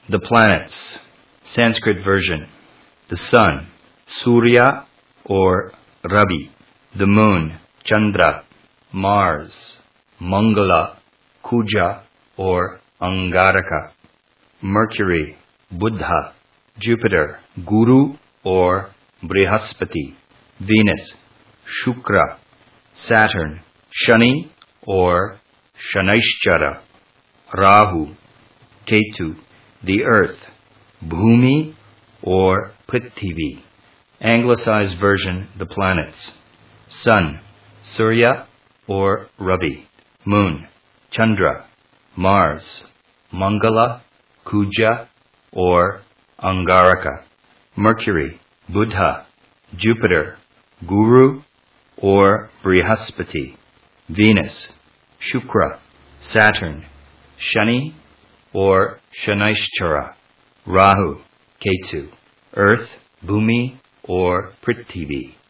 The planets. Sanskrit version. The sun, Surya or Ravi. The moon, Chandra. Mars, Mangala, Kuja or Angaraka. Mercury, Buddha. Jupiter, Guru or Brihaspati. Venus, Shukra. Saturn, Shani or Shanaishchara. Rahu, Ketu. The earth, Bhumi or Prithvi. Anglicized version, the planets. Sun, Surya or Ravi. Moon, Chandra. Mars, Mangala, Kuja or Angaraka. Mercury, Buddha. Jupiter, Guru or Brihaspati. Venus, Shukra. Saturn, Shani or Shanaishchara. Rahu, Ketu. Earth, Bhumi or Prithvi.